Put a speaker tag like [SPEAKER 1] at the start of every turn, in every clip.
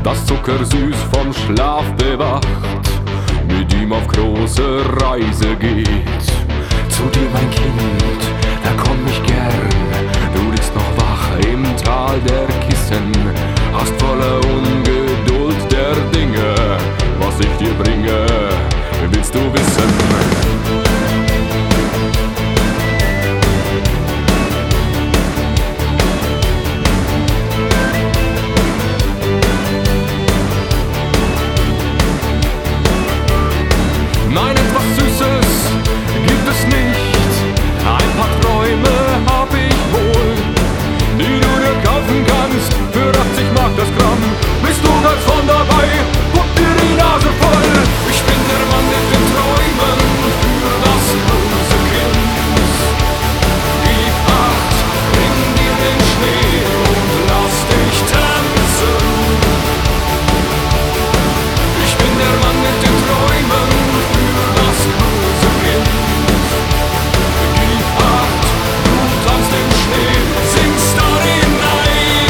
[SPEAKER 1] das zuckersüß vom Schlaf bewacht, mit ihm auf große Reise geht. Zu dir, mein Kind, da komm ich gern, du liegst noch wach im Tal der Kissen, hast voller Ungeduld der Dinge, was ich dir bringe, willst du wissen? Nein, etwas Süßes gibt es nicht. Ein paar Träume hab ich wohl, die du dir kaufen kannst für 80 Mark das Gramm. Bist du ganz von dabei, guck dir die Nase voll. Ich bin der Mann mit den Träumen für das böse Kind. Gib Acht, bring dir den Schnee und lass dich tanzen. Ich bin der Mann mit den Träumen für das böse Kind. Gib Acht, du tanzt im Schnee, singst darin ein.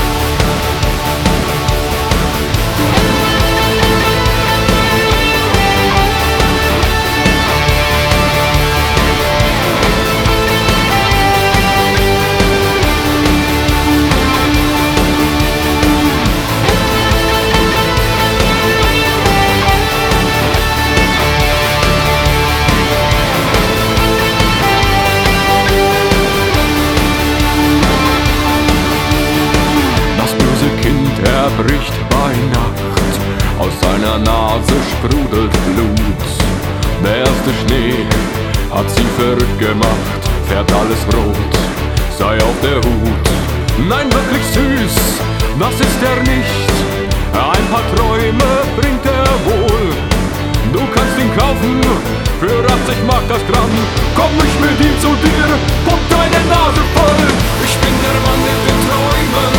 [SPEAKER 1] Er bricht bei Nacht, aus seiner Nase sprudelt Blut. Der erste Schnee hat sie verrückt gemacht, färbt alles rot, sei auf der Hut. Nein, wirklich süß, das ist er nicht, ein paar Träume bringt er wohl. Du kannst ihn kaufen für 80 Mark das Gramm, komm ich mit ihm zu dir, pump deine Nase voll. Ich bin der Mann mit den Träumen